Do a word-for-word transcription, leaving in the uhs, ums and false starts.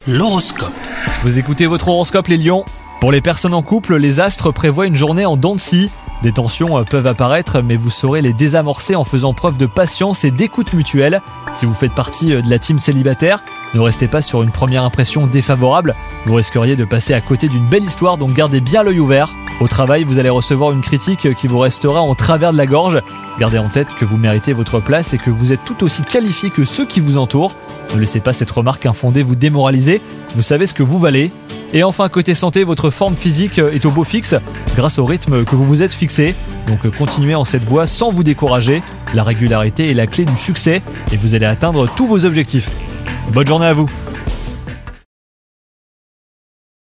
L'horoscope. Vous écoutez votre horoscope les lions. Pour les personnes en couple, les astres prévoient une journée en dents de scie. Des tensions peuvent apparaître, mais vous saurez les désamorcer en faisant preuve de patience et d'écoute mutuelle. Si vous faites partie de la team célibataire, ne restez pas sur une première impression défavorable. Vous risqueriez de passer à côté d'une belle histoire, donc gardez bien l'œil ouvert. Au travail, vous allez recevoir une critique qui vous restera en travers de la gorge. Gardez en tête que vous méritez votre place et que vous êtes tout aussi qualifié que ceux qui vous entourent. Ne laissez pas cette remarque infondée vous démoraliser. Vous savez ce que vous valez. Et enfin, côté santé, votre forme physique est au beau fixe grâce au rythme que vous vous êtes fixé. Donc continuez en cette voie sans vous décourager. La régularité est la clé du succès et vous allez atteindre tous vos objectifs. Bonne journée à vous!